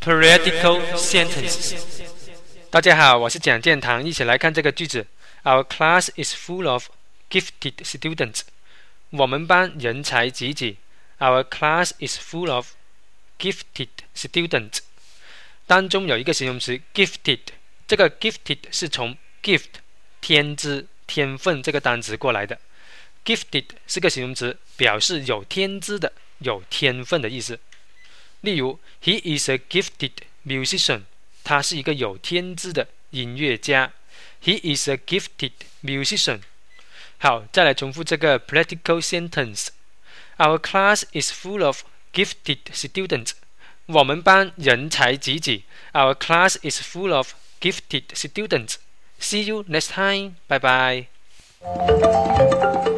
Political sentences。大家好，我是蒋建堂，一起来看这个句子。Our class is full of gifted students。我们班人才济济。Our class is full of gifted students。当中有一个形容词 gifted， 这个 gifted 是从 gift 天资、天分这个单词过来的。gifted 是个形容词，表示有天资的、有天分的意思。例如 ，He is a gifted musician。他是一个有天资的音乐家。He is a gifted musician。好，再来重复这个 political sentence。Our class is full of gifted students。我们班人才济济。Our class is full of gifted students。See you next time. Bye bye.